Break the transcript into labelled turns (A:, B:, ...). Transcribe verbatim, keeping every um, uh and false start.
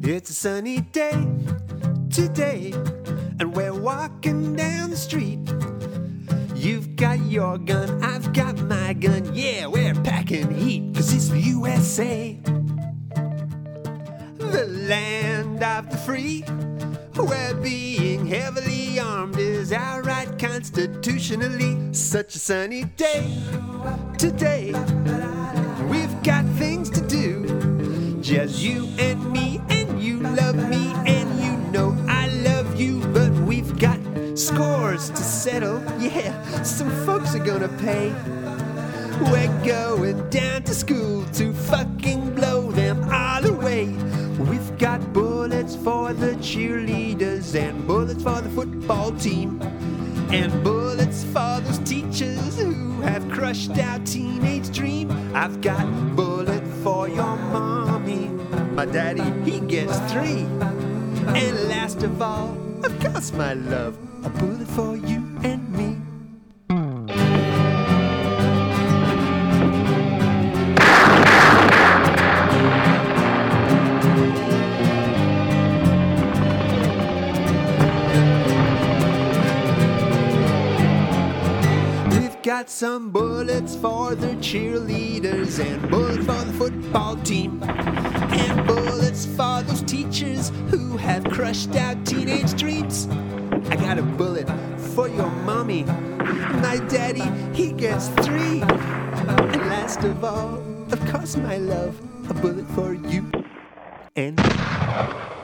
A: It's a sunny day today, and we're walking down the street. You've got your gun, I've got my gun. Yeah, we're packing heat, cause it's the U S A, the land of the free, where being heavily armed is our right constitutionally. Such a sunny day today, we've got things to do, just you and me, and you love me, and you know I love you. But we've got scores to settle, yeah, some folks are gonna pay. We're going down to school to fucking blow them all away. We've got bullets for the cheerleaders, and bullets for the football team, and bullets for those teachers who have crushed our teenage dream. I've got a bullet for your mommy, my daddy, he gets three. And last of all, of course, my love, a bullet for you and me. Got some bullets for the cheerleaders, and bullets for the football team, and bullets for those teachers who have crushed out teenage dreams. I got a bullet for your mommy, my daddy, he gets three. And last of all, of course, my love, a bullet for you and me.